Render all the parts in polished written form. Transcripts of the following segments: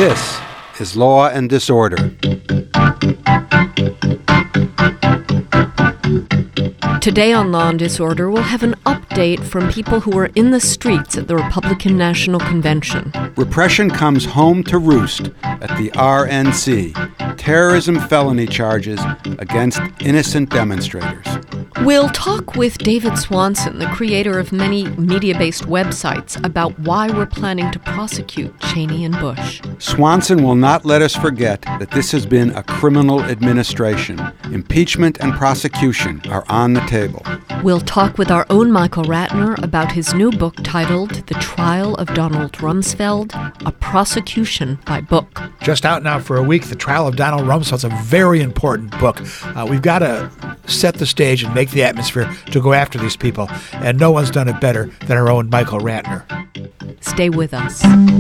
This is Law and Disorder. Today on Law and Disorder, we'll have an update from people who were in the streets at the Republican National Convention. Repression comes home to roost at the RNC. Terrorism felony charges against innocent demonstrators. We'll talk with David Swanson, the creator of many media-based websites, about why we're planning to prosecute Cheney and Bush. Swanson will not let us forget that this has been a criminal administration. Impeachment and prosecution are on the table. We'll talk with our own Michael Ratner about his new book titled The Trial of Donald Rumsfeld, A Prosecution by Book. Just out now for a week, The Trial of Donald Rumsfeld is a very important book. We've got to set the stage and make the atmosphere to go after these people, and no one's done it better than our own Michael Ratner. Stay with us.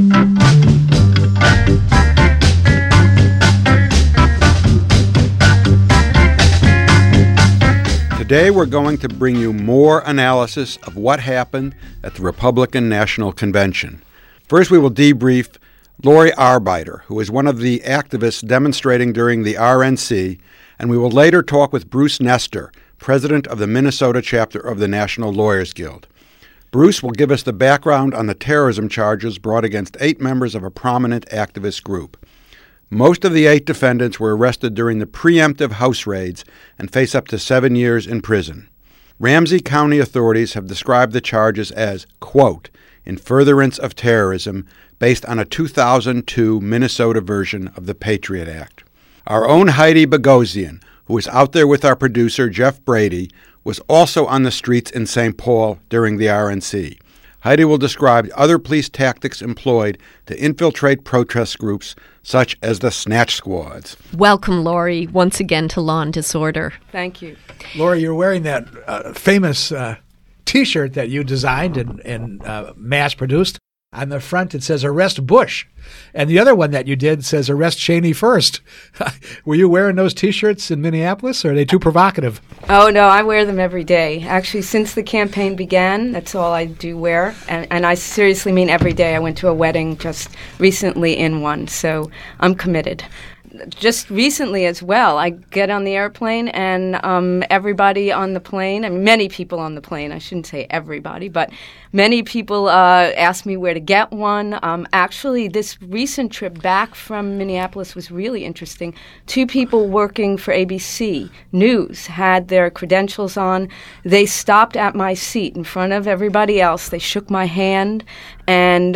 Today we're going to bring you more analysis of what happened at the Republican National Convention. First, we will debrief Lori Arbeiter, who is one of the activists demonstrating during the RNC, and we will later talk with Bruce Nestor, president of the Minnesota chapter of the National Lawyers Guild. Bruce will give us the background on the terrorism charges brought against 8 members of a prominent activist group. Most of the 8 defendants were arrested during the preemptive house raids and face up to 7 years in prison. Ramsey County authorities have described the charges as, quote, in furtherance of terrorism, based on a 2002 Minnesota version of the Patriot Act. Our own Heidi Bogosian, who is out there with our producer Jeff Brady, was also on the streets in St. Paul during the RNC. Heidi will describe other police tactics employed to infiltrate protest groups, such as the Snatch Squads. Welcome, Lori, once again to Law and Disorder. Thank you. Lori, you're wearing that famous T-shirt that you designed and mass-produced. On the front, it says, Arrest Bush. And the other one that you did says, Arrest Cheney first. Were you wearing those T-shirts in Minneapolis, or are they too provocative? Oh, no, I wear them every day. Actually, since the campaign began, that's all I do wear. And I seriously mean every day. I went to a wedding just recently in one, so I'm committed. Just recently as well, I get on the airplane and everybody on the plane, I mean, many people on the plane, I shouldn't say everybody, but many people ask me where to get one. Actually, this recent trip back from Minneapolis was really interesting. 2 people working for ABC News had their credentials on. They stopped at my seat in front of everybody else. They shook my hand and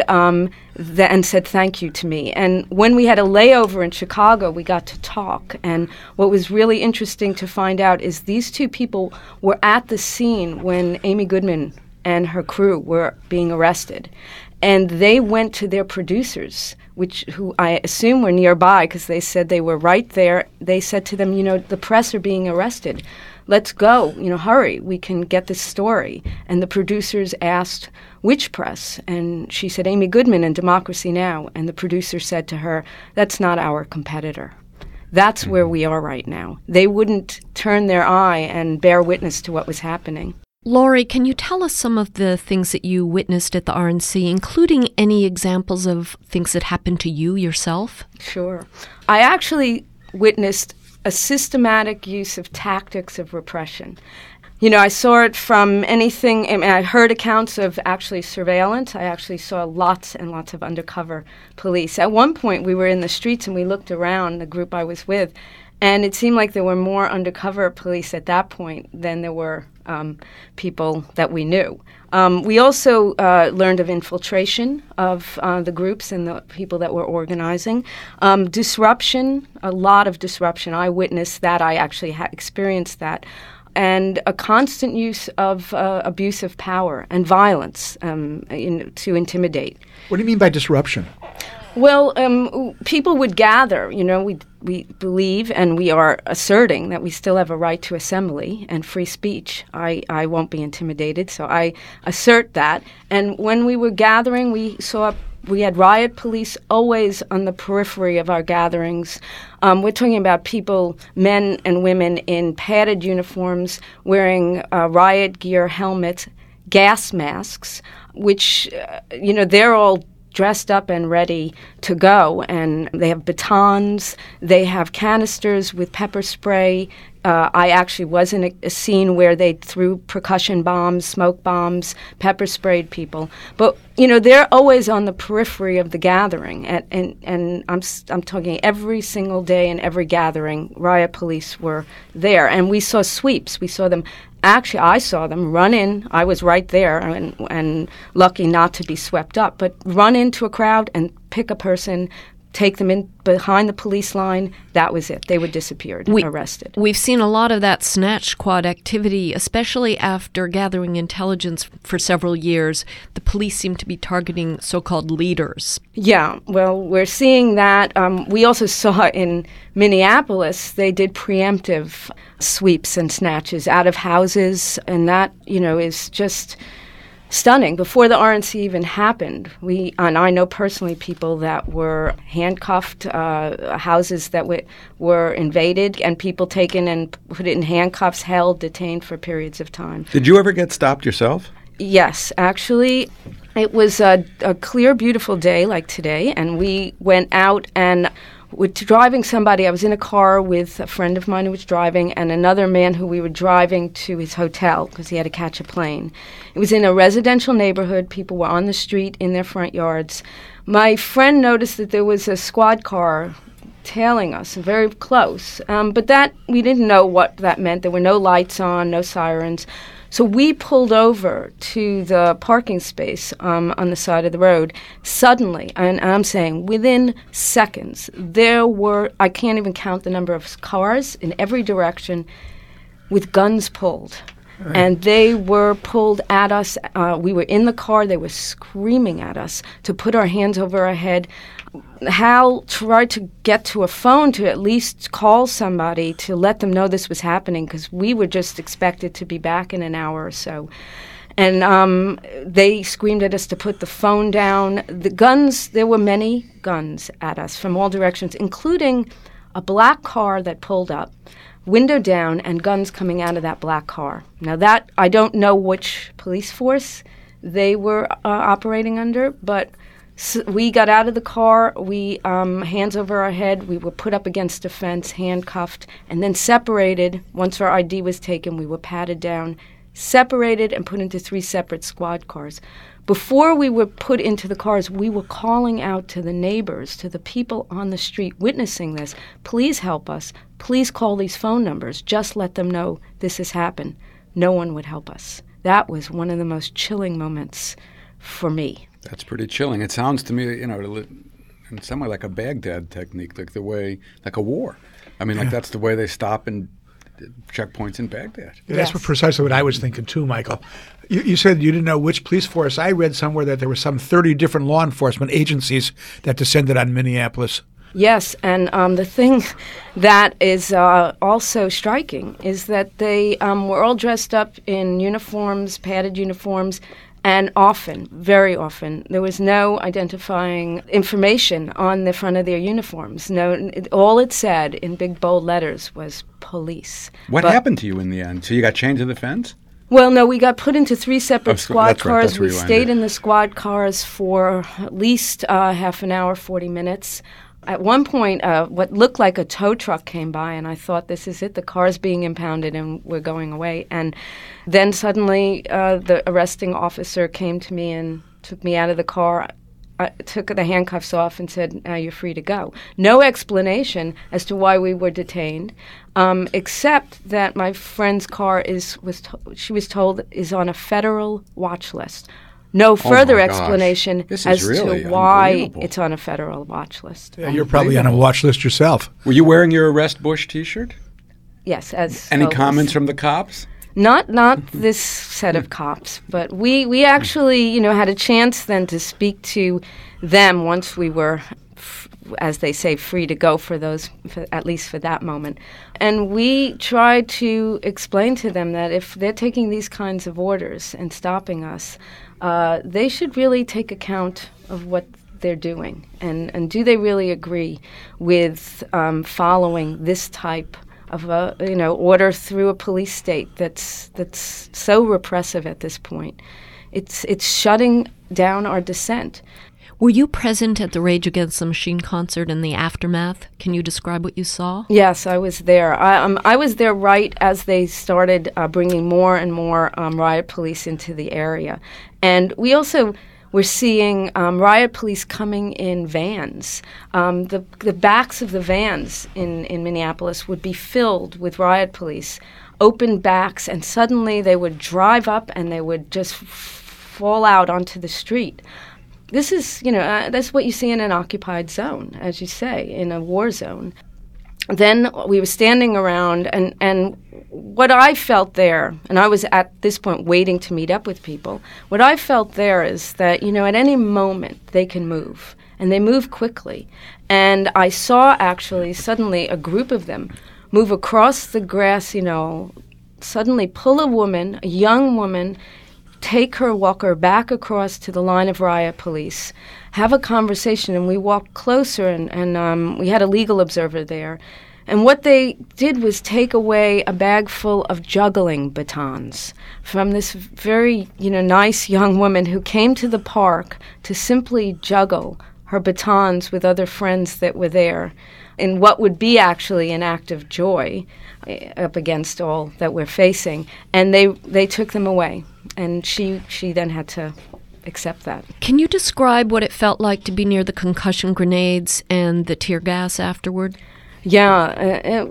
said thank you to me. And when we had a layover in Chicago, we got to talk. And what was really interesting to find out is these 2 people were at the scene when Amy Goodman and her crew were being arrested. And they went to their producers, who I assume were nearby because they said they were right there. They said to them, the press are being arrested. Let's go, hurry, we can get this story. And the producers asked, which press? And she said, Amy Goodman and Democracy Now! And the producer said to her, that's not our competitor. That's where we are right now. They wouldn't turn their eye and bear witness to what was happening. Lori, can you tell us some of the things that you witnessed at the RNC, including any examples of things that happened to you yourself? Sure. I actually witnessed a systematic use of tactics of repression. I saw it from anything, I heard accounts of actually surveillance. I actually saw lots and lots of undercover police. At one point, we were in the streets and we looked around, the group I was with, and it seemed like there were more undercover police at that point than there were people that we knew. We also learned of infiltration of the groups and the people that were organizing. Disruption, a lot of disruption. I witnessed that. I actually experienced that. And a constant use of abuse of power and violence to intimidate. What do you mean by disruption? Well, people would gather. We believe and we are asserting that we still have a right to assembly and free speech. I won't be intimidated, so I assert that. And when we were gathering, we had riot police always on the periphery of our gatherings. We're talking about people, men and women, in padded uniforms, wearing riot gear, helmets, gas masks, which, they're all dressed up and ready to go, and they have batons, they have canisters with pepper spray. I actually was in a scene where they threw percussion bombs, smoke bombs, pepper sprayed people. But, they're always on the periphery of the gathering. And I'm talking every single day in every gathering, riot police were there. And we saw sweeps. We saw them. Actually, I saw them run in. I was right there and lucky not to be swept up. But run into a crowd and pick a person, take them in behind the police line. That was it. They were disappeared, arrested. We've seen a lot of that snatch squad activity, especially after gathering intelligence for several years. The police seem to be targeting so-called leaders. Yeah, well, we're seeing that. We also saw in Minneapolis, they did preemptive sweeps and snatches out of houses, and that, is just stunning. Before the RNC even happened, and I know personally people that were handcuffed, houses that were invaded, and people taken and put in handcuffs, held, detained for periods of time. Did you ever get stopped yourself? Yes, actually. It was a clear, beautiful day like today, and we went out and with driving somebody. I was in a car with a friend of mine who was driving and another man who we were driving to his hotel because he had to catch a plane. It was in a residential neighborhood. People were on the street in their front yards. My friend noticed that there was a squad car tailing us very close, but that we didn't know what that meant. There were no lights on, no sirens. So we pulled over to the parking space on the side of the road. Suddenly, and I'm saying within seconds, there were, I can't even count the number of cars in every direction with guns pulled. Right. And they were pulled at us. We were in the car. They were screaming at us to put our hands over our head. Hal tried to get to a phone to at least call somebody to let them know this was happening because we were just expected to be back in an hour or so. And they screamed at us to put the phone down. The guns, there were many guns at us from all directions, including a black car that pulled up, window down, and guns coming out of that black car. Now that, I don't know which police force they were operating under, but so we got out of the car, we hands over our head, we were put up against a fence, handcuffed, and then separated. Once our ID was taken, we were patted down, separated, and put into 3 separate squad cars. Before we were put into the cars, we were calling out to the neighbors, to the people on the street witnessing this, please help us, please call these phone numbers, just let them know this has happened. No one would help us. That was one of the most chilling moments for me. That's pretty chilling. It sounds to me, in some way like a Baghdad technique, like a war. I mean, like that's the way they stop in checkpoints in Baghdad. Yeah, that's precisely what I was thinking too, Michael. You said you didn't know which police force. I read somewhere that there were some 30 different law enforcement agencies that descended on Minneapolis. Yes, and the thing that is also striking is that they were all dressed up in uniforms, padded uniforms, and often, very often, there was no identifying information on the front of their uniforms. No, all it said in big bold letters was police. What happened to you in the end? So you got chained to the fence? Well, no, we got put into 3 separate squad cars. We stayed in the squad cars for at least half an hour, 40 minutes. At one point, what looked like a tow truck came by, and I thought, this is it, the car's being impounded and we're going away. And then suddenly the arresting officer came to me and took me out of the car, took the handcuffs off and said, now you're free to go. No explanation as to why we were detained, except that my friend's car she was told is on a federal watch list. No further explanation as to why it's on a federal watch list. Yeah, you're probably on a watch list yourself. Were you wearing your Arrest Bush T-shirt? Yes. Any comments from the cops? Not this set of cops, but we actually had a chance then to speak to them once we were, as they say, free to go at least for that moment. And we tried to explain to them that if they're taking these kinds of orders and stopping us, they should really take account of what they're doing. And do they really agree with following this type of order through a police state that's so repressive at this point? It's shutting down our dissent. Were you present at the Rage Against the Machine concert and the aftermath? Can you describe what you saw? Yes, I was there. I was there right as they started bringing more and more riot police into the area. And we also were seeing riot police coming in vans. The backs of the vans in Minneapolis would be filled with riot police, open backs, and suddenly they would drive up and they would just fall out onto the street. This is, that's what you see in an occupied zone, as you say, in a war zone. Then we were standing around, and what I felt there, and I was at this point waiting to meet up with people, what I felt there is that, at any moment they can move, and they move quickly. And I saw actually suddenly a group of them move across the grassy knoll, suddenly pull a young woman, walk her back across to the line of riot police, have a conversation, and we walked closer, and we had a legal observer there. And what they did was take away a bag full of juggling batons from this very, nice young woman who came to the park to simply juggle her batons with other friends that were there in what would be actually an act of joy up against all that we're facing. And they took them away. And she then had to accept that. Can you describe what it felt like to be near the concussion grenades and the tear gas afterward? Yeah, it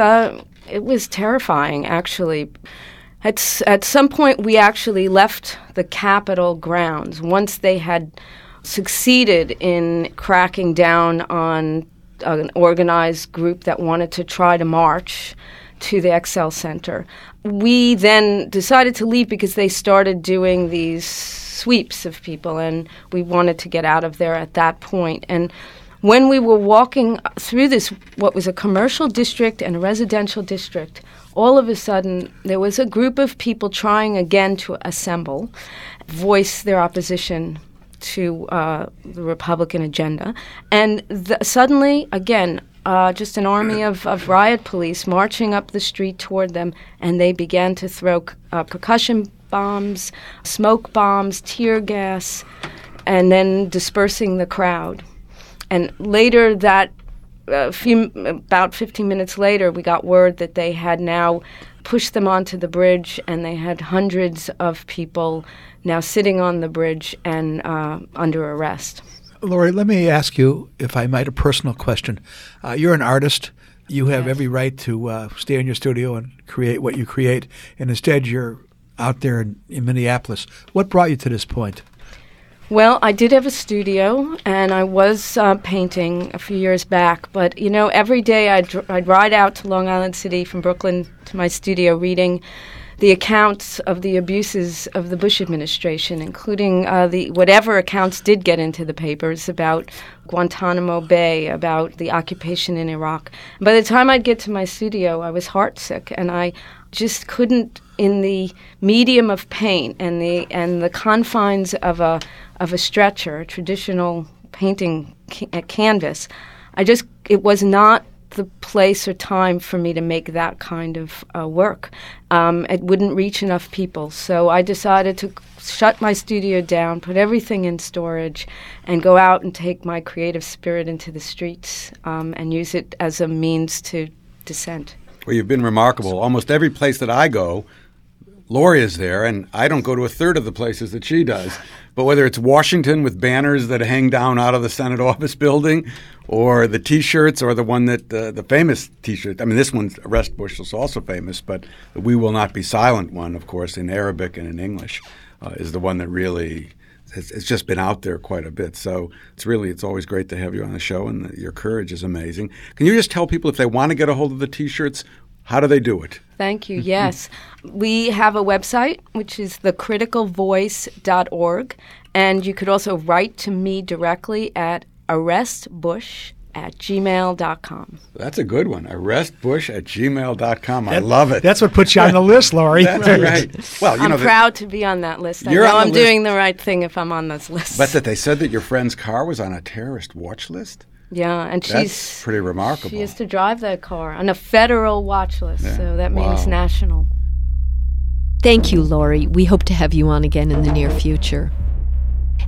was terrifying, actually. At some point, we actually left the Capitol grounds once they had succeeded in cracking down on an organized group that wanted to try to march to the XL Center. We then decided to leave because they started doing these sweeps of people, and we wanted to get out of there at that point. And when we were walking through this, what was a commercial district and a residential district, all of a sudden there was a group of people trying again to assemble, voice their opposition to the Republican agenda. And suddenly, again, just an army of riot police marching up the street toward them, and they began to throw percussion bombs, smoke bombs, tear gas, and then dispersing the crowd. And later about 15 minutes later, we got word that they had now pushed them onto the bridge, and they had hundreds of people now sitting on the bridge and under arrest. Lori, let me ask you, if I might, a personal question. You're an artist. You have every right to stay in your studio and create what you create, and instead you're out there in Minneapolis. What brought you to this point? Well, I did have a studio, and I was painting a few years back. But, every day I'd ride out to Long Island City from Brooklyn to my studio reading the accounts of the abuses of the Bush administration, including whatever accounts did get into the papers about Guantanamo Bay, about the occupation in Iraq. By the time I'd get to my studio, I was heartsick, and I just couldn't, in the medium of paint and the confines of a stretcher, a traditional painting canvas, it was not the place or time for me to make that kind of work. It wouldn't reach enough people. So I decided to shut my studio down, put everything in storage, and go out and take my creative spirit into the streets and use it as a means to dissent. Well, you've been remarkable. Almost every place that I go, Lori is there, and I don't go to a third of the places that she does. But whether it's Washington with banners that hang down out of the Senate office building, or the T-shirts, or the one that the famous T-shirt. I mean, this one's Arrest Bush is also famous, but the We Will Not Be Silent one, of course, in Arabic and in English, is the one that really has just been out there quite a bit. So it's always great to have you on the show, and your courage is amazing. Can you just tell people if they want to get a hold of the T-shirts, how do they do it? Thank you. Yes. We have a website, which is thecriticalvoice.org, and you could also write to me directly at arrestbush@gmail.com. That's a good one. Arrestbush@gmail.com. I love it. That's what puts you on the list, Lori. That's right. Well, I'm proud to be on that list. I know I'm doing the right thing if I'm on this list. But that they said that your friend's car was on a terrorist watch list? Yeah, and that's pretty remarkable. She used to drive that car on a federal watch list, so that means national. Thank you, Lori. We hope to have you on again in the near future.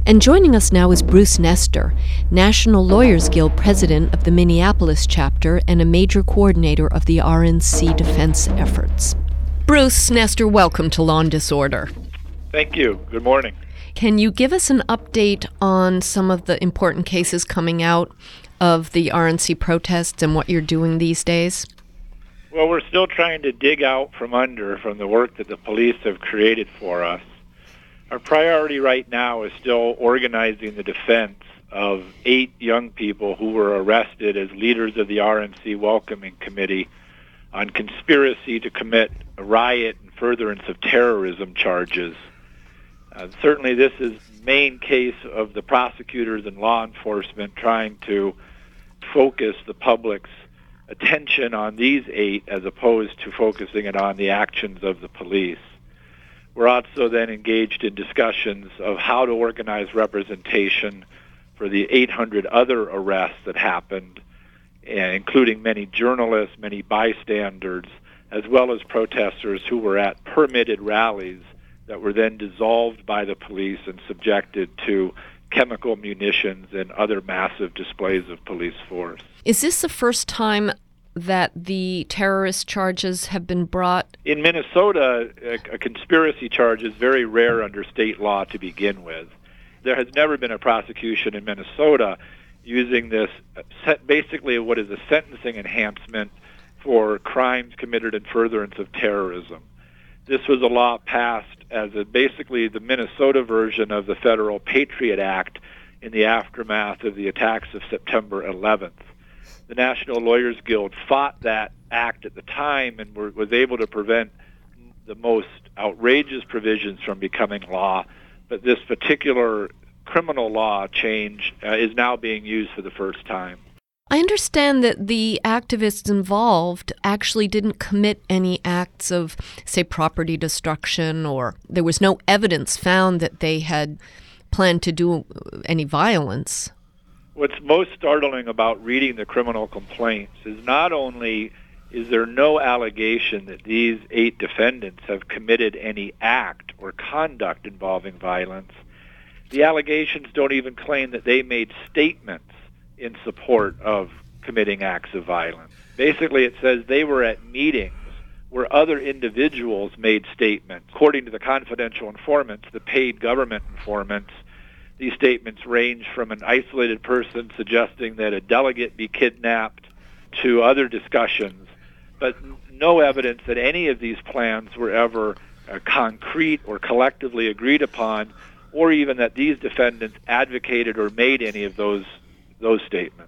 And joining us now is Bruce Nestor, National Lawyers Guild president of the Minneapolis chapter and a major coordinator of the RNC defense efforts. Bruce Nestor, welcome to Law and Disorder. Thank you. Good morning. Can you give us an update on some of the important cases coming out of the RNC protests and what you're doing these days? Well, we're still trying to dig out from the work that the police have created for us. Our priority right now is still organizing the defense of 8 young people who were arrested as leaders of the RNC Welcoming Committee on conspiracy to commit a riot and furtherance of terrorism charges. Certainly this is the main case of the prosecutors and law enforcement trying to focus the public's attention on these 8 as opposed to focusing it on the actions of the police. We're also then engaged in discussions of how to organize representation for the 800 other arrests that happened, including many journalists, many bystanders, as well as protesters who were at permitted rallies that were then dissolved by the police and subjected to chemical munitions and other massive displays of police force. Is this the first time that the terrorist charges have been brought? In Minnesota, a conspiracy charge is very rare under state law to begin with. There has never been a prosecution in Minnesota using this, basically what is a sentencing enhancement for crimes committed in furtherance of terrorism. This was a law passed as basically the Minnesota version of the Federal Patriot Act in the aftermath of the attacks of September 11th. The National Lawyers Guild fought that act at the time and was able to prevent the most outrageous provisions from becoming law, but this particular criminal law change is now being used for the first time. I understand that the activists involved actually didn't commit any acts of, say, property destruction, or there was no evidence found that they had planned to do any violence. What's most startling about reading the criminal complaints is not only is there no allegation that these 8 defendants have committed any act or conduct involving violence, the allegations don't even claim that they made statements in support of committing acts of violence. Basically, it says they were at meetings where other individuals made statements. According to the confidential informants, the paid government informants, these statements range from an isolated person suggesting that a delegate be kidnapped to other discussions, but no evidence that any of these plans were ever concrete or collectively agreed upon, or even that these defendants advocated or made any of those statements.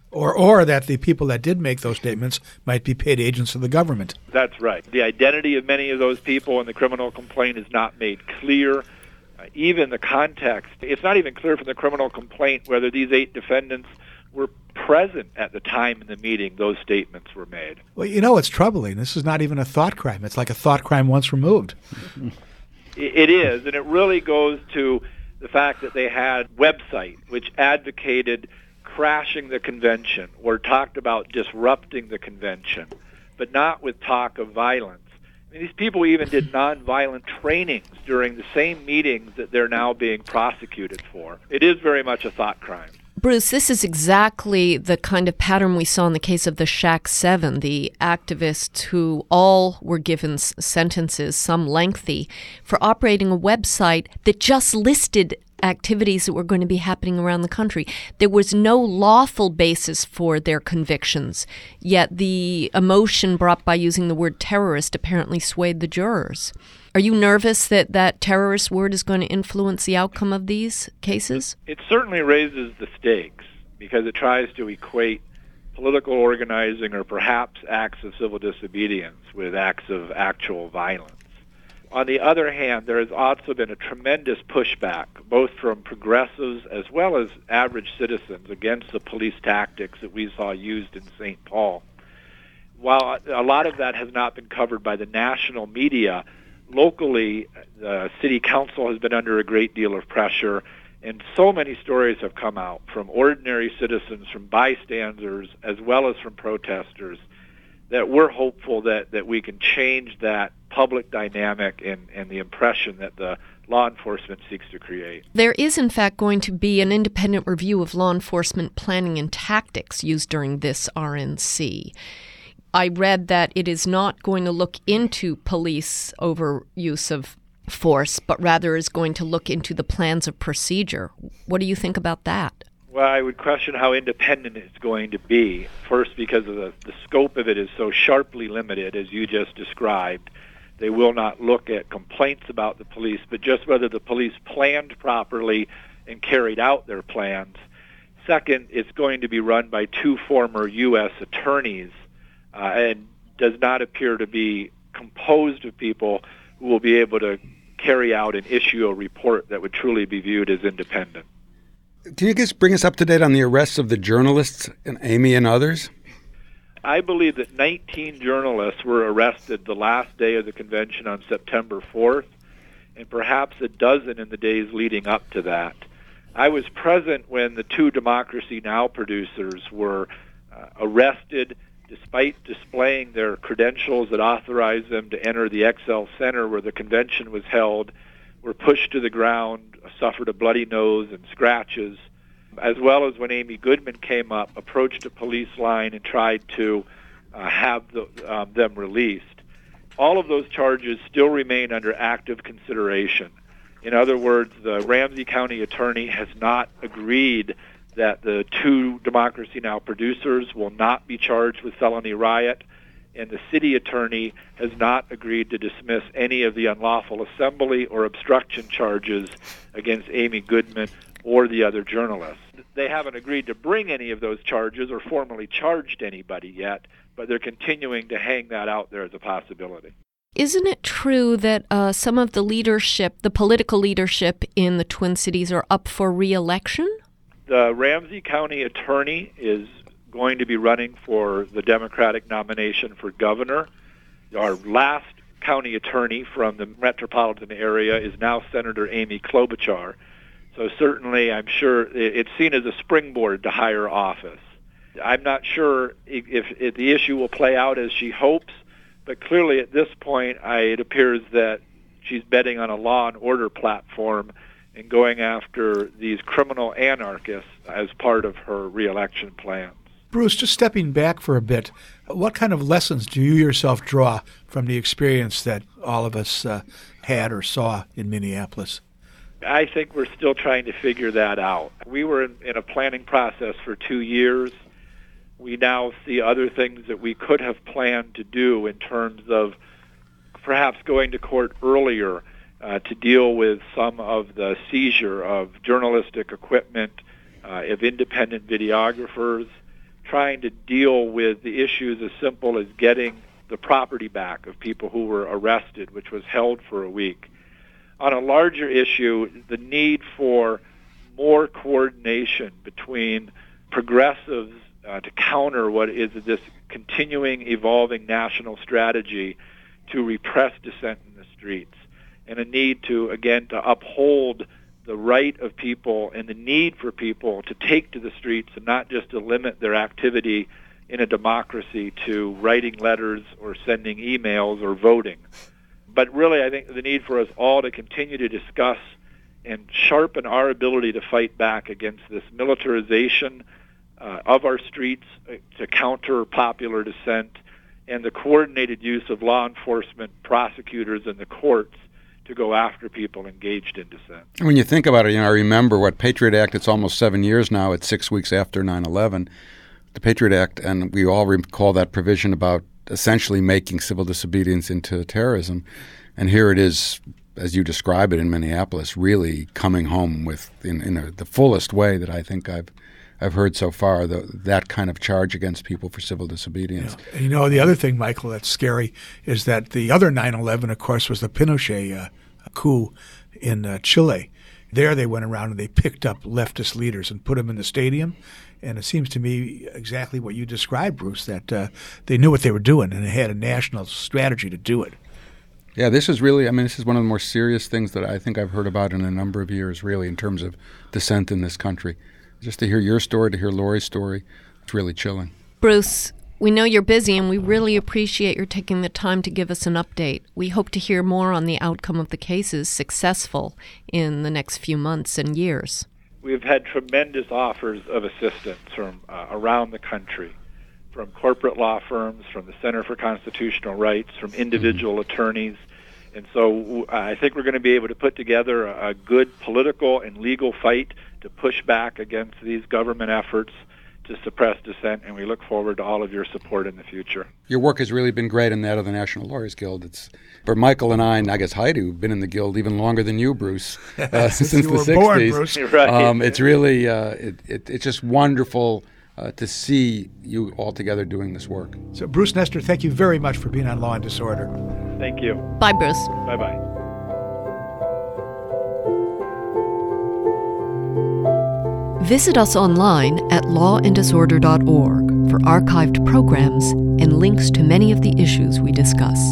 Or that the people that did make those statements might be paid agents of the government. That's right. The identity of many of those people in the criminal complaint is not made clear. Even the context, it's not even clear from the criminal complaint whether these 8 defendants were present at the time in the meeting those statements were made. Well, you know, it's troubling. This is not even a thought crime. It's like a thought crime once removed. It is, and it really goes to the fact that they had a website which advocated crashing the convention or talked about disrupting the convention, but not with talk of violence. I mean, these people even did nonviolent trainings during the same meetings that they're now being prosecuted for. It is very much a thought crime. Bruce, this is exactly the kind of pattern we saw in the case of the Shack 7, the activists who all were given sentences, some lengthy, for operating a website that just listed activities that were going to be happening around the country. There was no lawful basis for their convictions, yet the emotion brought by using the word terrorist apparently swayed the jurors. Are you nervous that that terrorist word is going to influence the outcome of these cases? It certainly raises the stakes because it tries to equate political organizing or perhaps acts of civil disobedience with acts of actual violence. On the other hand, there has also been a tremendous pushback, both from progressives as well as average citizens, against the police tactics that we saw used in St. Paul. While a lot of that has not been covered by the national media, locally, the city council has been under a great deal of pressure, and so many stories have come out from ordinary citizens, from bystanders, as well as from protesters, that we're hopeful that we can change that public dynamic and the impression that the law enforcement seeks to create. There is, in fact, going to be an independent review of law enforcement planning and tactics used during this RNC. I read that it is not going to look into police overuse of force, but rather is going to look into the plans of procedure. What do you think about that? Well, I would question how independent it's going to be. First, because of the scope of it is so sharply limited, as you just described. They will not look at complaints about the police, but just whether the police planned properly and carried out their plans. Second, it's going to be run by 2 former U.S. attorneys and does not appear to be composed of people who will be able to carry out and issue a report that would truly be viewed as independent. Can you just bring us up to date on the arrests of the journalists, and Amy and others? I believe that 19 journalists were arrested the last day of the convention on September 4th, and perhaps a dozen in the days leading up to that. I was present when the 2 Democracy Now! Producers were arrested despite displaying their credentials that authorized them to enter the XL Center where the convention was held, were pushed to the ground, suffered a bloody nose and scratches, as well as when Amy Goodman came up, approached a police line and tried to have them released. All of those charges still remain under active consideration. In other words, the Ramsey County attorney has not agreed that the 2 Democracy Now! Producers will not be charged with felony riot, and the city attorney has not agreed to dismiss any of the unlawful assembly or obstruction charges against Amy Goodman or the other journalists. They haven't agreed to bring any of those charges or formally charged anybody yet, but they're continuing to hang that out there as a possibility. Isn't it true that some of the leadership, the political leadership in the Twin Cities, are up for re-election? The Ramsey County attorney is going to be running for the Democratic nomination for governor. Our last county attorney from the metropolitan area is now Senator Amy Klobuchar. So certainly I'm sure it's seen as a springboard to higher office. I'm not sure if the issue will play out as she hopes, but clearly at this point it appears that she's betting on a law and order platform and going after these criminal anarchists as part of her re-election plans. Bruce, just stepping back for a bit, what kind of lessons do you yourself draw from the experience that all of us had or saw in Minneapolis? I think we're still trying to figure that out. We were in a planning process for 2 years. We now see other things that we could have planned to do in terms of perhaps going to court earlier to deal with some of the seizure of journalistic equipment, of independent videographers, trying to deal with the issues as simple as getting the property back of people who were arrested, which was held for a week. On a larger issue, the need for more coordination between progressives to counter what is this continuing, evolving national strategy to repress dissent in the streets, and a need to, again, to uphold the right of people and the need for people to take to the streets and not just to limit their activity in a democracy to writing letters or sending emails or voting. But really, I think the need for us all to continue to discuss and sharpen our ability to fight back against this militarization of our streets to counter popular dissent and the coordinated use of law enforcement, prosecutors, and the courts to go after people engaged in dissent. When you think about it, I remember what Patriot Act, it's almost 7 years now, it's 6 weeks after 9/11, the Patriot Act, and we all recall that provision about essentially making civil disobedience into terrorism. And here it is, as you describe it in Minneapolis, really coming home with, in the fullest way that I think I've heard so far, that kind of charge against people for civil disobedience. Yeah. And the other thing, Michael, that's scary is that the other 9/11, of course, was the Pinochet coup in Chile. There they went around and they picked up leftist leaders and put them in the stadium. And it seems to me exactly what you described, Bruce, that they knew what they were doing and they had a national strategy to do it. Yeah, this is really, this is one of the more serious things that I think I've heard about in a number of years, really, in terms of dissent in this country. Just to hear your story, to hear Lori's story, it's really chilling. Bruce, We know you're busy, and we really appreciate your taking the time to give us an update. We hope to hear more on the outcome of the cases successful in the next few months and years. We've had tremendous offers of assistance from around the country, from corporate law firms, from the Center for Constitutional Rights, from individual attorneys. And so I think we're going to be able to put together a good political and legal fight to push back against these government efforts to suppress dissent, and we look forward to all of your support in the future. Your work has really been great, and that of the National Lawyers Guild. It's for Michael and I guess Heidi, who've been in the Guild even longer than you, Bruce, since you the were 60s. Born, Bruce. Right. It's really it's just wonderful to see you all together doing this work. So, Bruce Nestor, thank you very much for being on Law and Disorder. Thank you. Bye, Bruce. Bye-bye. Visit us online at lawanddisorder.org for archived programs and links to many of the issues we discuss.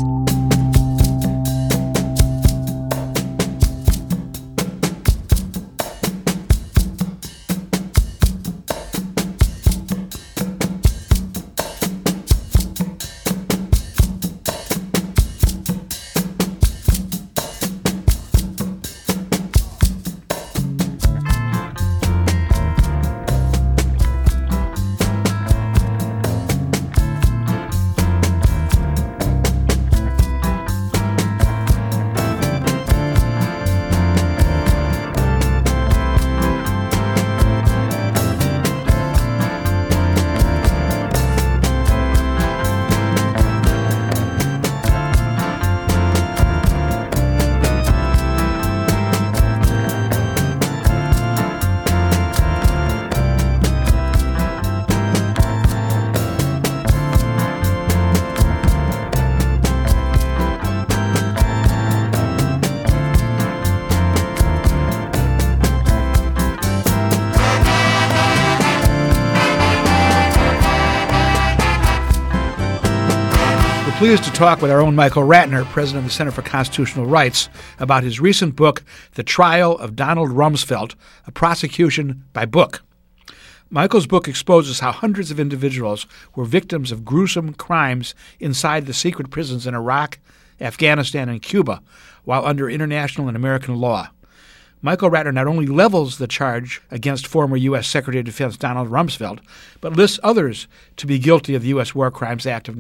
Pleased to talk with our own Michael Ratner, president of the Center for Constitutional Rights, about his recent book, The Trial of Donald Rumsfeld, A Prosecution by Book. Michael's book exposes how hundreds of individuals were victims of gruesome crimes inside the secret prisons in Iraq, Afghanistan, and Cuba, while under international and American law. Michael Ratner not only levels the charge against former U.S. Secretary of Defense Donald Rumsfeld, but lists others to be guilty of the U.S. War Crimes Act of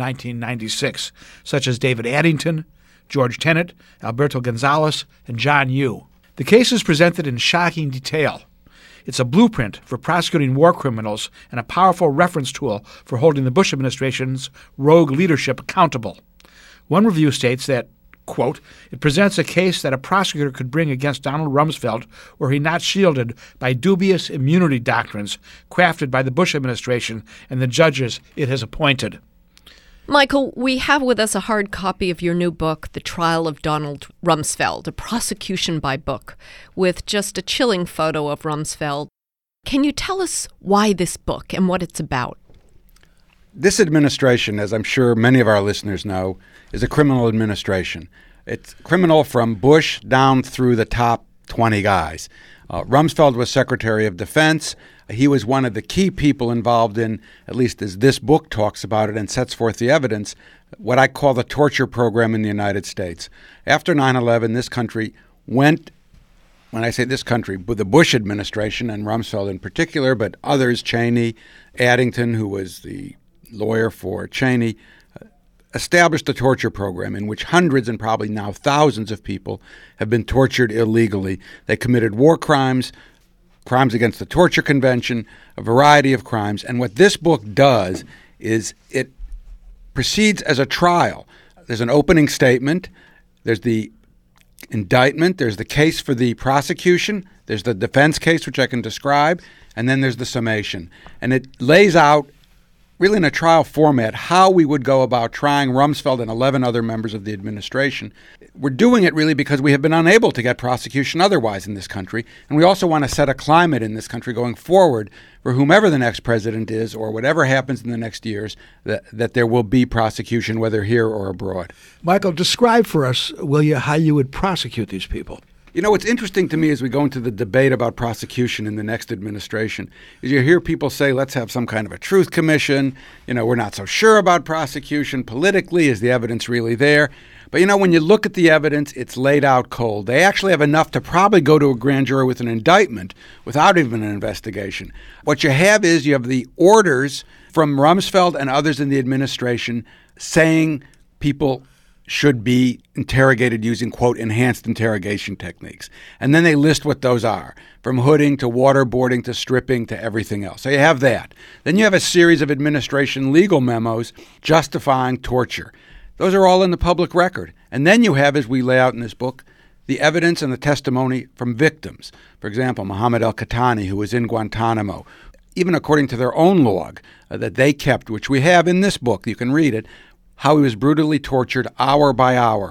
1996, such as David Addington, George Tenet, Alberto Gonzales, and John Yoo. The case is presented in shocking detail. It's a blueprint for prosecuting war criminals and a powerful reference tool for holding the Bush administration's rogue leadership accountable. One review states that, quote, it presents a case that a prosecutor could bring against Donald Rumsfeld were he not shielded by dubious immunity doctrines crafted by the Bush administration and the judges it has appointed. Michael, we have with us a hard copy of your new book, The Trial of Donald Rumsfeld, A Prosecution by Book, with just a chilling photo of Rumsfeld. Can you tell us why this book and what it's about? This administration, as I'm sure many of our listeners know, is a criminal administration. It's criminal from Bush down through the top 20 guys. Rumsfeld was Secretary of Defense. He was one of the key people involved in, at least as this book talks about it and sets forth the evidence, what I call the torture program in the United States. After 9/11, this country went, when I say this country, with the Bush administration and Rumsfeld in particular, but others, Cheney, Addington, who was the lawyer for Cheney, established a torture program in which hundreds and probably now thousands of people have been tortured illegally. They committed war crimes, crimes against the Torture Convention, a variety of crimes. And what this book does is it proceeds as a trial. There's an opening statement, there's the indictment, there's the case for the prosecution, there's the defense case, which I can describe, and then there's the summation. And it lays out, really in a trial format, how we would go about trying Rumsfeld and 11 other members of the administration. We're doing it really because we have been unable to get prosecution otherwise in this country, and we also want to set a climate in this country going forward for whomever the next president is or whatever happens in the next years, that there will be prosecution, whether here or abroad. Michael, describe for us, will you, how you would prosecute these people? You know, what's interesting to me as we go into the debate about prosecution in the next administration is you hear people say, let's have some kind of a truth commission. You know, we're not so sure about prosecution politically. Is the evidence really there? But, you know, when you look at the evidence, it's laid out cold. They actually have enough to probably go to a grand jury with an indictment without even an investigation. What you have is you have the orders from Rumsfeld and others in the administration saying people should be interrogated using, quote, enhanced interrogation techniques. And then they list what those are, from hooding to waterboarding to stripping to everything else. So you have that. Then you have a series of administration legal memos justifying torture. Those are all in the public record. And then you have, as we lay out in this book, the evidence and the testimony from victims. For example, Mohammed al-Qahtani, who was in Guantanamo. Even according to their own log that they kept, which we have in this book, you can read it, how he was brutally tortured hour by hour,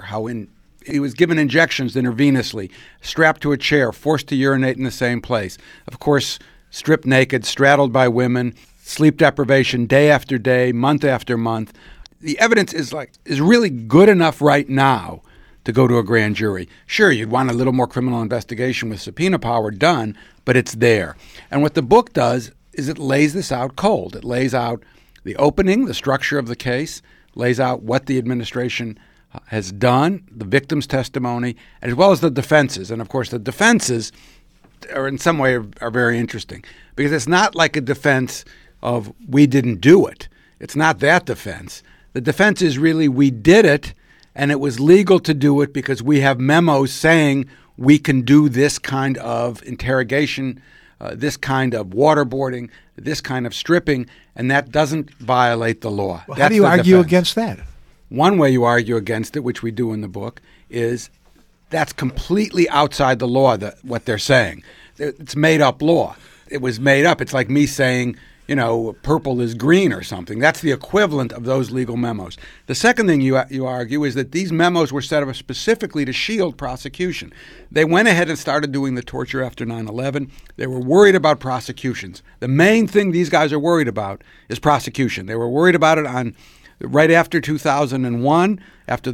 he was given injections intravenously, strapped to a chair, forced to urinate in the same place. Of course, stripped naked, straddled by women, sleep deprivation day after day, month after month. The evidence is really good enough right now to go to a grand jury. Sure, you'd want a little more criminal investigation with subpoena power done, but it's there. And what the book does is it lays this out cold. It lays out the opening, the structure of the case, lays out what the administration has done, the victim's testimony, as well as the defenses. And, of course, the defenses are in some way are very interesting because it's not like a defense of we didn't do it. It's not that defense. The defense is really we did it, and it was legal to do it because we have memos saying we can do this kind of interrogation, this kind of waterboarding, this kind of stripping, and that doesn't violate the law. Well, how do you argue against that? One way you argue against it, which we do in the book, is that's completely outside the law, what they're saying. It's made-up law. It was made up. It's like me saying, you know, purple is green or something. That's the equivalent of those legal memos. The second thing you argue is that these memos were set up specifically to shield prosecution. They went ahead and started doing the torture after 9/11. They were worried about prosecutions. The main thing these guys are worried about is prosecution. They were worried about it right after 2001, after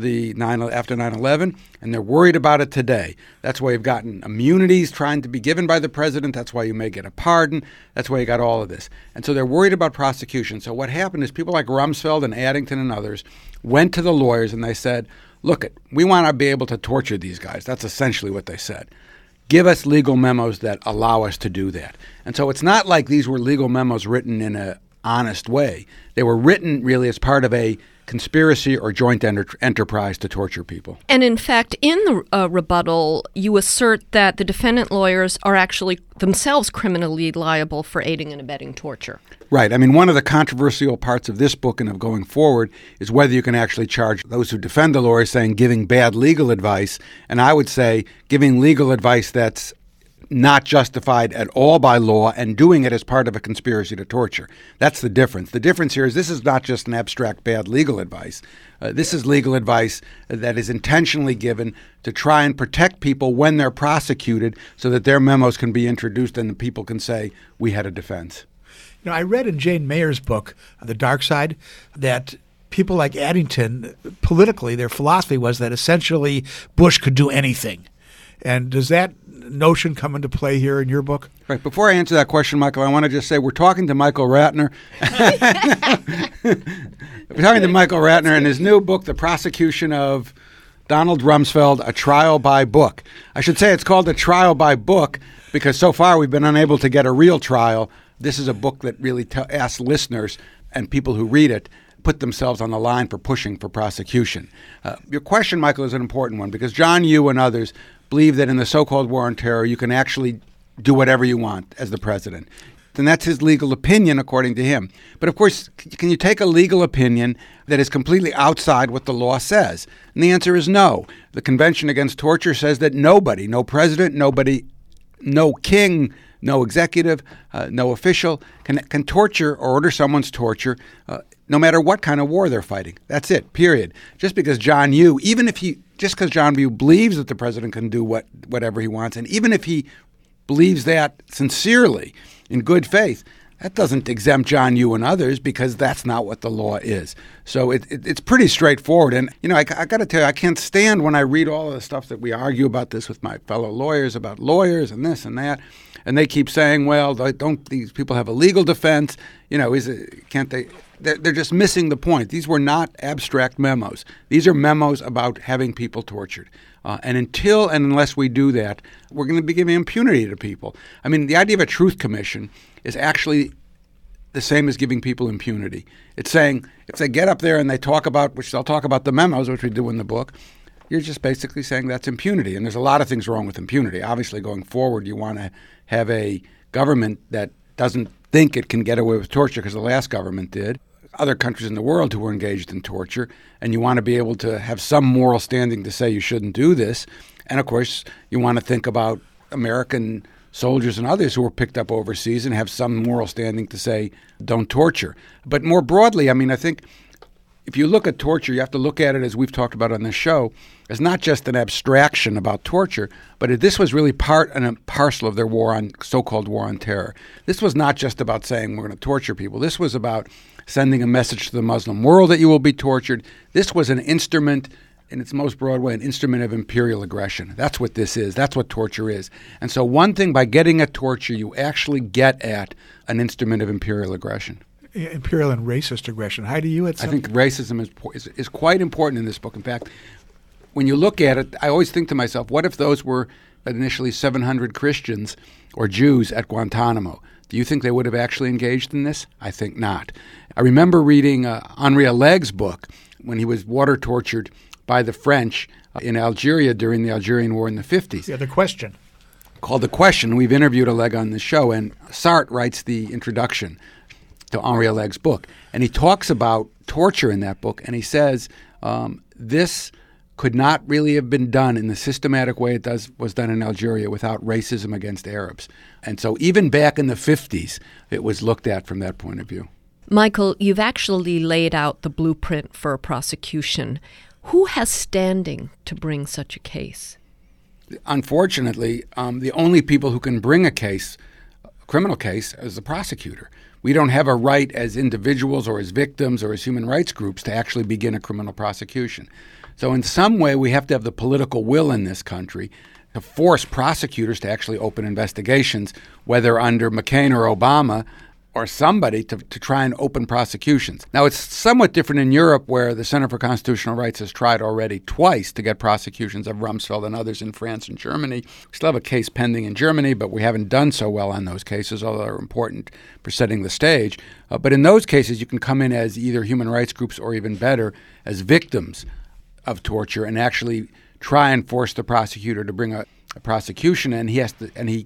9/11, and they're worried about it today. That's why you've gotten immunities trying to be given by the president. That's why you may get a pardon. That's why you got all of this. And so they're worried about prosecution. So what happened is people like Rumsfeld and Addington and others went to the lawyers and they said, look, we want to be able to torture these guys. That's essentially what they said. Give us legal memos that allow us to do that. And so it's not like these were legal memos written in an honest way. They were written really as part of a conspiracy or joint enterprise to torture people. And in fact, in the rebuttal, you assert that the defendant lawyers are actually themselves criminally liable for aiding and abetting torture. Right. I mean, one of the controversial parts of this book and of going forward is whether you can actually charge those who defend the lawyers saying giving bad legal advice. And I would say giving legal advice that's not justified at all by law and doing it as part of a conspiracy to torture. That's the difference. The difference here is this is not just an abstract bad legal advice. This is legal advice that is intentionally given to try and protect people when they're prosecuted so that their memos can be introduced and the people can say, we had a defense. You know, I read in Jane Mayer's book, The Dark Side, that people like Addington, politically, their philosophy was that essentially Bush could do anything. And does that notion come into play here in your book? Right. Before I answer that question, Michael, I want to just say we're talking to Michael Ratner. We're talking to Michael Ratner in his new book, The Prosecution of Donald Rumsfeld, A Trial by Book. I should say it's called A Trial by Book because so far we've been unable to get a real trial. This is a book that really asks listeners and people who read it put themselves on the line for pushing for prosecution. Your question, Michael, is an important one because John Yoo and others believe that in the so-called war on terror, you can actually do whatever you want as the president. And that's his legal opinion, according to him. But, of course, can you take a legal opinion that is completely outside what the law says? And the answer is no. The Convention Against Torture says that nobody, no president, nobody, no king, no executive, no official can torture or order someone's torture no matter what kind of war they're fighting. That's it, period. Just because John Yoo, just because John Yoo believes that the president can do whatever he wants, and even if he believes that sincerely, in good faith, that doesn't exempt John Yoo and others because that's not what the law is. So it's pretty straightforward. And, I got to tell you, I can't stand when I read all of the stuff that we argue about this with my fellow lawyers about lawyers and this and that. And they keep saying, well, don't these people have a legal defense? Can't they? They're just missing the point. These were not abstract memos. These are memos about having people tortured. And until and unless we do that, we're going to be giving impunity to people. I mean, the idea of a truth commission is actually the same as giving people impunity. It's saying if they get up there and they talk about, which they'll talk about the memos, which we do in the book, you're just basically saying that's impunity. And there's a lot of things wrong with impunity. Obviously, going forward, you want to have a government that doesn't think it can get away with torture because the last government did. Other countries in the world who were engaged in torture, and you want to be able to have some moral standing to say you shouldn't do this. And, of course, you want to think about American soldiers and others who were picked up overseas and have some moral standing to say don't torture. But more broadly, I mean, I think if you look at torture, you have to look at it, as we've talked about on this show, as not just an abstraction about torture, but this was really part and parcel of their so-called war on terror. This was not just about saying we're going to torture people. This was about sending a message to the Muslim world that you will be tortured. This was an instrument, in its most broad way, an instrument of imperial aggression. That's what this is. That's what torture is. And so one thing, by getting at torture, you actually get at an instrument of imperial aggression. Imperial and racist aggression. How do you at I think racism is quite important in this book. In fact, when you look at it, I always think to myself, what if those were initially 700 Christians or Jews at Guantanamo? Do you think they would have actually engaged in this? I think not. I remember reading Henri Alleg's book when he was water tortured by the French in Algeria during the Algerian War in the 50s. Yeah, The Question. Called The Question. We've interviewed Alleg on the show, and Sartre writes the introduction to Henri Alleg's book. And he talks about torture in that book, and he says this could not really have been done in the systematic way it was done in Algeria without racism against Arabs. And so even back in the 50s, it was looked at from that point of view. Michael, you've actually laid out the blueprint for a prosecution. Who has standing to bring such a case? Unfortunately, the only people who can bring a criminal case, is the prosecutor. We don't have a right as individuals or as victims or as human rights groups to actually begin a criminal prosecution. So in some way, we have to have the political will in this country to force prosecutors to actually open investigations, whether under McCain or Obama or somebody, to try and open prosecutions. Now, it's somewhat different in Europe, where the Center for Constitutional Rights has tried already twice to get prosecutions of Rumsfeld and others in France and Germany. We still have a case pending in Germany, but we haven't done so well on those cases, although they're important for setting the stage. But in those cases, you can come in as either human rights groups or, even better, as victims of torture and actually try and force the prosecutor to bring a prosecution, and he has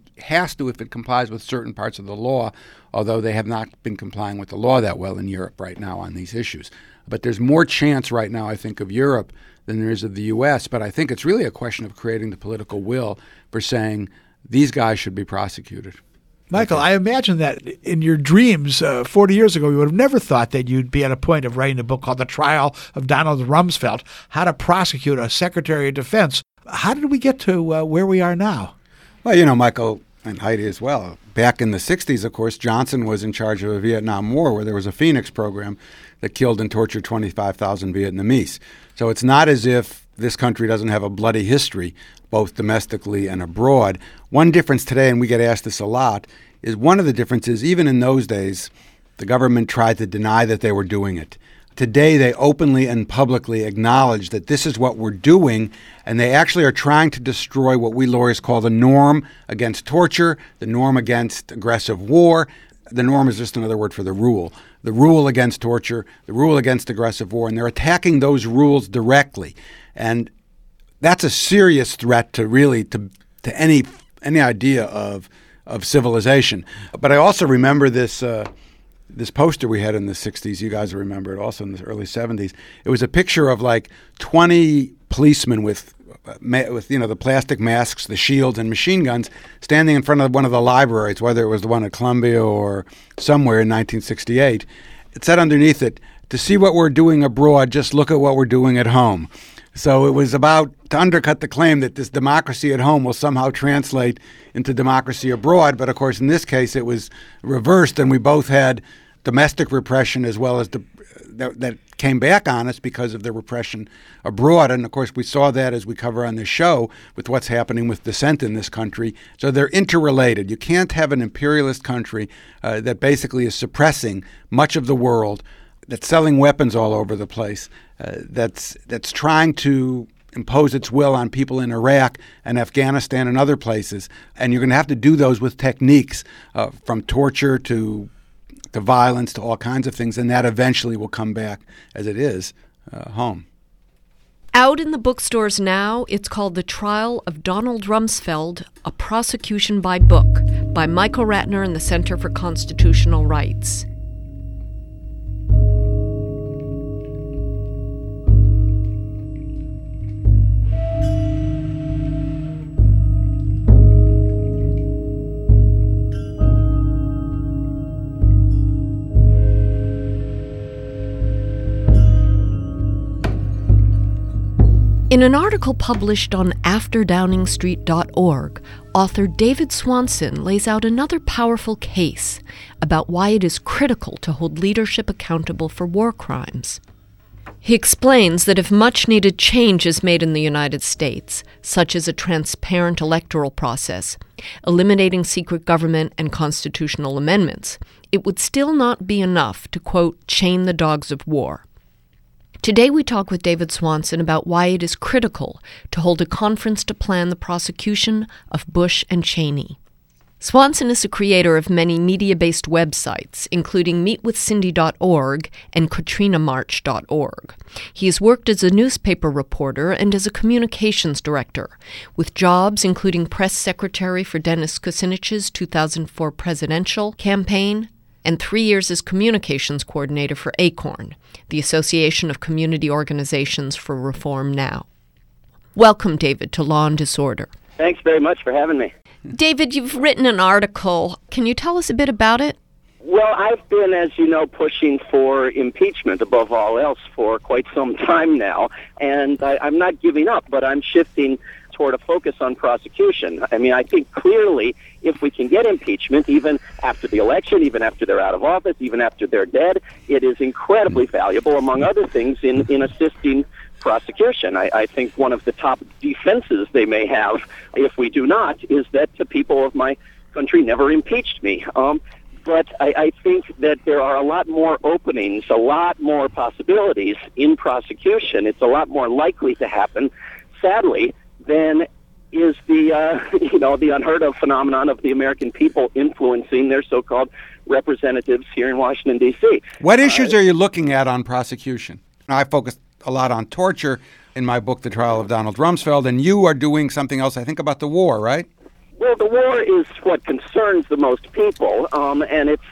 to if it complies with certain parts of the law, although they have not been complying with the law that well in Europe right now on these issues. But there's more chance right now, I think, of Europe than there is of the U.S., but I think it's really a question of creating the political will for saying these guys should be prosecuted. Michael, I imagine that in your dreams 40 years ago, you would have never thought that you'd be at a point of writing a book called The Trial of Donald Rumsfeld, How to Prosecute a Secretary of Defense. How did we get to where we are now? Well, Michael, and Heidi as well, back in the 60s, of course, Johnson was in charge of a Vietnam War where there was a Phoenix program that killed and tortured 25,000 Vietnamese. So it's not as if this country doesn't have a bloody history, both domestically and abroad. One difference today, and we get asked this a lot, is one of the differences, even in those days, the government tried to deny that they were doing it. Today, they openly and publicly acknowledge that this is what we're doing, and they actually are trying to destroy what we lawyers call the norm against torture, the norm against aggressive war. The norm is just another word for the rule against torture, the rule against aggressive war, and they're attacking those rules directly. And that's a serious threat to any idea of civilization. But I also remember this poster we had in the 60s. You guys remember it also in the early 70s. It was a picture of like 20 policemen with the plastic masks, the shields, and machine guns standing in front of one of the libraries, whether it was the one at Columbia or somewhere in 1968. It said underneath it, "To see what we're doing abroad, just look at what we're doing at home." So it was about to undercut the claim that this democracy at home will somehow translate into democracy abroad. But, of course, in this case, it was reversed, and we both had domestic repression as well as that came back on us because of the repression abroad. And, of course, we saw that as we cover on this show with what's happening with dissent in this country. So they're interrelated. You can't have an imperialist country that basically is suppressing much of the world, that's selling weapons all over the place, that's trying to impose its will on people in Iraq and Afghanistan and other places. And you're going to have to do those with techniques from torture to violence to all kinds of things, and that eventually will come back, as it is, home. Out in the bookstores now, it's called The Trial of Donald Rumsfeld, A Prosecution by Book, by Michael Ratner and the Center for Constitutional Rights. In an article published on AfterDowningstreet.org, author David Swanson lays out another powerful case about why it is critical to hold leadership accountable for war crimes. He explains that if much-needed change is made in the United States, such as a transparent electoral process, eliminating secret government and constitutional amendments, it would still not be enough to, quote, chain the dogs of war. Today we talk with David Swanson about why it is critical to hold a conference to plan the prosecution of Bush and Cheney. Swanson is the creator of many media-based websites, including meetwithcindy.org and katrinamarch.org. He has worked as a newspaper reporter and as a communications director, with jobs including press secretary for Dennis Kucinich's 2004 presidential campaign, and 3 years as communications coordinator for ACORN, the Association of Community Organizations for Reform Now. Welcome, David, to Law and Disorder. Thanks very much for having me. David, you've written an article. Can you tell us a bit about it? Well, I've been, as you know, pushing for impeachment above all else for quite some time now, and I'm not giving up, but I'm shifting toward a focus on prosecution. I mean, I think clearly if we can get impeachment, even after the election, even after they're out of office, even after they're dead, it is incredibly valuable, among other things, in assisting prosecution. I think one of the top defenses they may have, if we do not, is that the people of my country never impeached me. But I think that there are a lot more openings, a lot more possibilities in prosecution. It's a lot more likely to happen, sadly, than is the the unheard of phenomenon of the American people influencing their so-called representatives here in Washington, D.C. What issues are you looking at on prosecution? I focused a lot on torture in my book, The Trial of Donald Rumsfeld, and you are doing something else, I think, about the war, right? Well, the war is what concerns the most people, and it's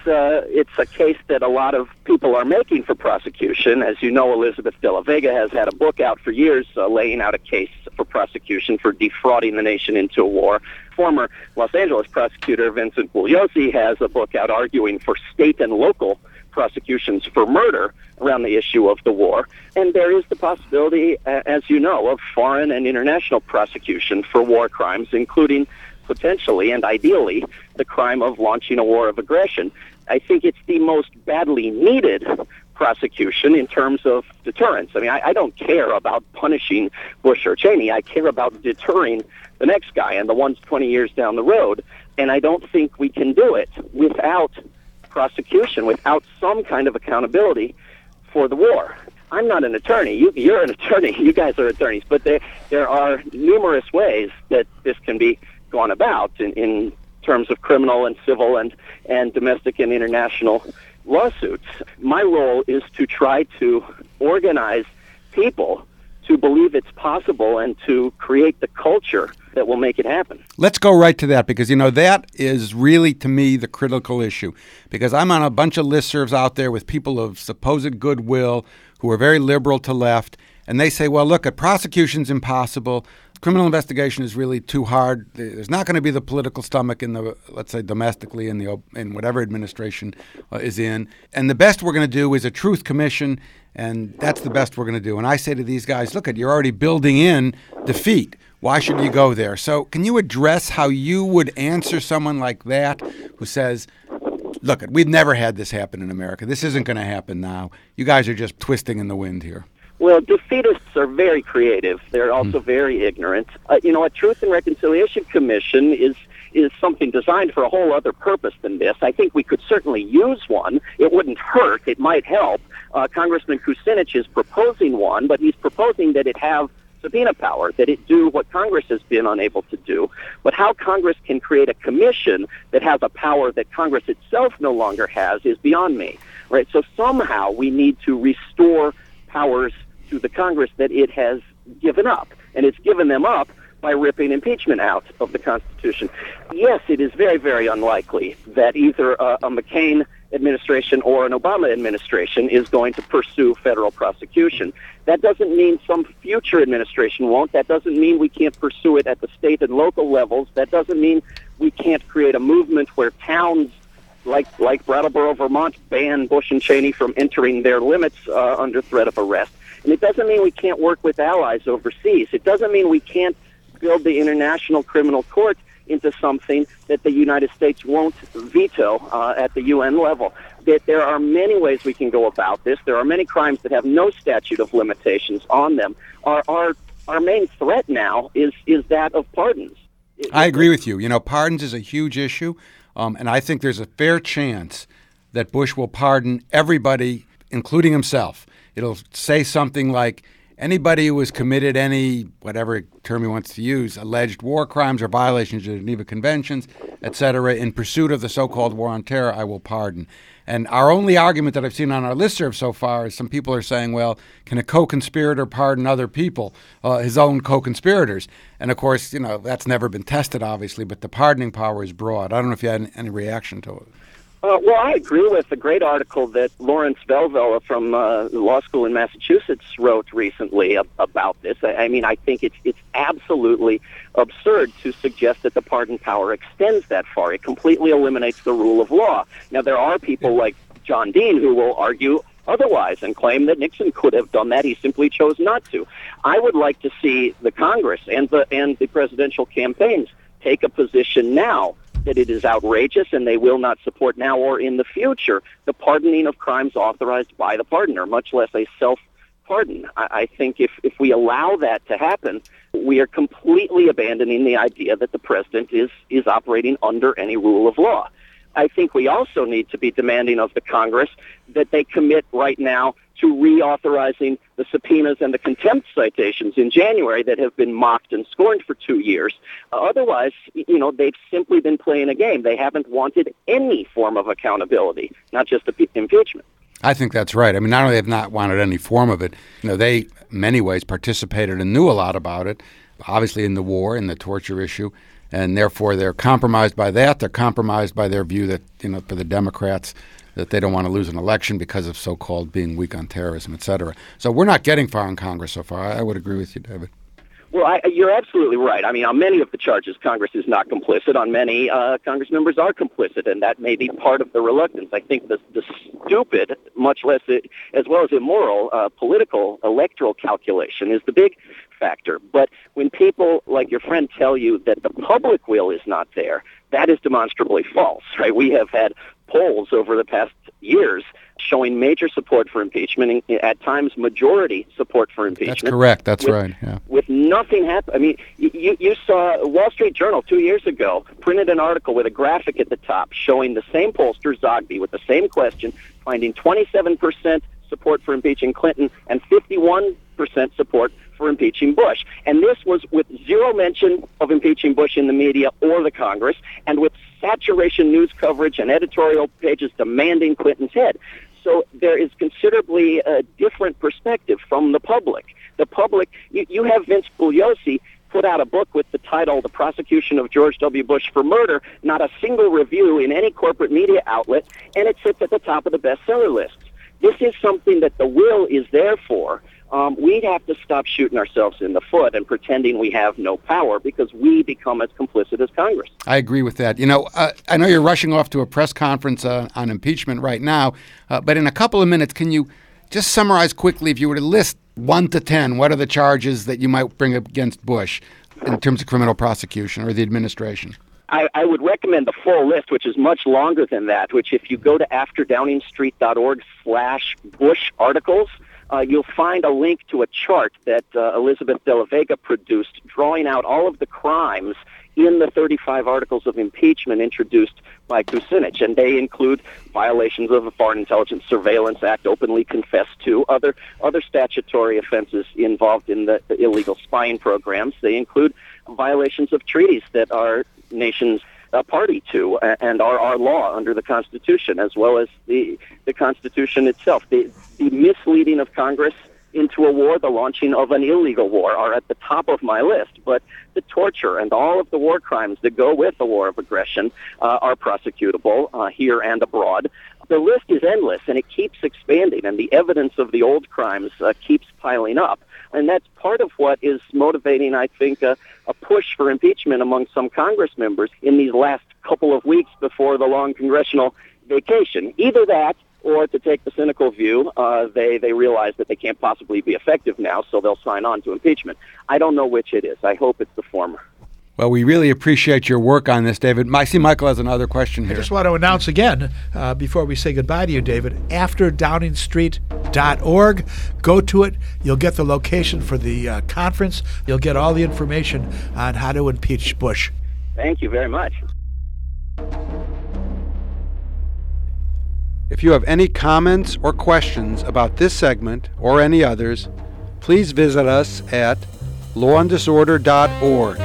a case that a lot of people are making for prosecution. As you know, Elizabeth De La Vega has had a book out for years laying out a case for prosecution for defrauding the nation into a war. Former Los Angeles prosecutor Vincent Bugliosi has a book out arguing for state and local prosecutions for murder around the issue of the war. And there is the possibility, as you know, of foreign and international prosecution for war crimes, including potentially and ideally the crime of launching a war of aggression. I think it's the most badly needed prosecution in terms of deterrence. I mean, I don't care about punishing Bush or Cheney. I care about deterring the next guy and the ones 20 years down the road. And I don't think we can do it without prosecution, without some kind of accountability for the war. I'm not an attorney. You're an attorney. You guys are attorneys. But there are numerous ways that this can be gone about in terms of criminal and civil and domestic and international lawsuits. My role is to try to organize people to believe it's possible and to create the culture that will make it happen. Let's go right to that because, that is really, to me, the critical issue. Because I'm on a bunch of listservs out there with people of supposed goodwill who are very liberal to left, and they say, well, look, prosecution's impossible. criminal investigation is really too hard. There's not going to be the political stomach in the, let's say, domestically in whatever administration is in. And the best we're going to do is a truth commission, and that's the best we're going to do. And I say to these guys, look, you're already building in defeat. Why should you go there? So can you address how you would answer someone like that who says, look, we've never had this happen in America. This isn't going to happen now. You guys are just twisting in the wind here. Well, defeatists are very creative. They're also very ignorant. A Truth and Reconciliation Commission is something designed for a whole other purpose than this. I think we could certainly use one. It wouldn't hurt. It might help. Congressman Kucinich is proposing one, but he's proposing that it have subpoena power, that it do what Congress has been unable to do. But how Congress can create a commission that has a power that Congress itself no longer has is beyond me. Right? So somehow we need to restore powers to the Congress that it has given up. And it's given them up by ripping impeachment out of the Constitution. Yes, it is very, very unlikely that either a McCain administration or an Obama administration is going to pursue federal prosecution. That doesn't mean some future administration won't. That doesn't mean we can't pursue it at the state and local levels. That doesn't mean we can't create a movement where towns like Brattleboro, Vermont, ban Bush and Cheney from entering their limits under threat of arrest. And it doesn't mean we can't work with allies overseas. It doesn't mean we can't build the International Criminal Court into something that the United States won't veto at the UN level. That there are many ways we can go about this. There are many crimes that have no statute of limitations on them. Our main threat now is that of pardons. I agree with you. Pardons is a huge issue, and I think there's a fair chance that Bush will pardon everybody, including himself. It'll say something like, anybody who has committed any, whatever term he wants to use, alleged war crimes or violations of the Geneva Conventions, etc., in pursuit of the so-called war on terror, I will pardon. And our only argument that I've seen on our listserv so far is some people are saying, well, can a co-conspirator pardon other people, his own co-conspirators? And, of course, that's never been tested, obviously, but the pardoning power is broad. I don't know if you had any reaction to it. Well, I agree with the great article that Lawrence Velvella from the law school in Massachusetts wrote recently about this. I mean, I think it's absolutely absurd to suggest that the pardon power extends that far. It completely eliminates the rule of law. Now, there are people like John Dean who will argue otherwise and claim that Nixon could have done that. He simply chose not to. I would like to see the Congress and the presidential campaigns take a position now that it is outrageous and they will not support now or in the future the pardoning of crimes authorized by the pardoner, much less a self-pardon. I think if we allow that to happen, we are completely abandoning the idea that the president is operating under any rule of law. I think we also need to be demanding of the Congress that they commit right now to reauthorizing the subpoenas and the contempt citations in January that have been mocked and scorned for 2 years. Otherwise, they've simply been playing a game. They haven't wanted any form of accountability, not just impeachment. I think that's right. I mean, not only have not wanted any form of it, they, in many ways, participated and knew a lot about it, obviously in the war, in the torture issue, and therefore they're compromised by that. They're compromised by their view that, for the Democrats, that they don't want to lose an election because of so-called being weak on terrorism, et cetera. So we're not getting far in Congress so far. I would agree with you, David. Well, you're absolutely right. I mean, on many of the charges, Congress is not complicit. On many, Congress members are complicit, and that may be part of the reluctance. I think the stupid, much less as well as immoral, political electoral calculation is the big factor. But when people like your friend tell you that the public will is not there, that is demonstrably false, right? We have had polls over the past years showing major support for impeachment, and at times majority support for impeachment. That's correct. That's right. Yeah. With nothing happening. I mean, you saw Wall Street Journal 2 years ago printed an article with a graphic at the top showing the same pollster, Zogby, with the same question, finding 27% support for impeaching Clinton and 51% support for impeaching Bush. And this was with zero mention of impeaching Bush in the media or the Congress, and with saturation news coverage and editorial pages demanding Clinton's head. So there is considerably a different perspective from the public. The public, you have Vince Bugliosi put out a book with the title, The Prosecution of George W. Bush for Murder, not a single review in any corporate media outlet, and it sits at the top of the bestseller lists. This is something that the will is there for, we'd have to stop shooting ourselves in the foot and pretending we have no power, because we become as complicit as Congress. I agree with that. I know you're rushing off to a press conference on impeachment right now, but in a couple of minutes, can you just summarize quickly, if you were to list 1 to 10, what are the charges that you might bring up against Bush in terms of criminal prosecution or the administration? I would recommend the full list, which is much longer than that, which if you go to afterdowningstreet.org/Bush articles, you'll find a link to a chart that Elizabeth de la Vega produced drawing out all of the crimes in the 35 articles of impeachment introduced by Kucinich, and they include violations of the Foreign Intelligence Surveillance Act, openly confessed to, other statutory offenses involved in the illegal spying programs. They include violations of treaties that our nation's party to and are our law under the Constitution, as well as the Constitution itself. The misleading of Congress into a war, the launching of an illegal war, are at the top of my list. But the torture and all of the war crimes that go with a war of aggression are prosecutable here and abroad. The list is endless, and it keeps expanding, and the evidence of the old crimes keeps piling up. And that's part of what is motivating, I think, a push for impeachment among some Congress members in these last couple of weeks before the long congressional vacation. Either that, or to take the cynical view, they realize that they can't possibly be effective now, so they'll sign on to impeachment. I don't know which it is. I hope it's the former. Well, we really appreciate your work on this, David. I see Michael has another question here. I just want to announce again, before we say goodbye to you, David, afterdowningstreet.org. Go to it. You'll get the location for the conference. You'll get all the information on how to impeach Bush. Thank you very much. If you have any comments or questions about this segment or any others, please visit us at lawanddisorder.org.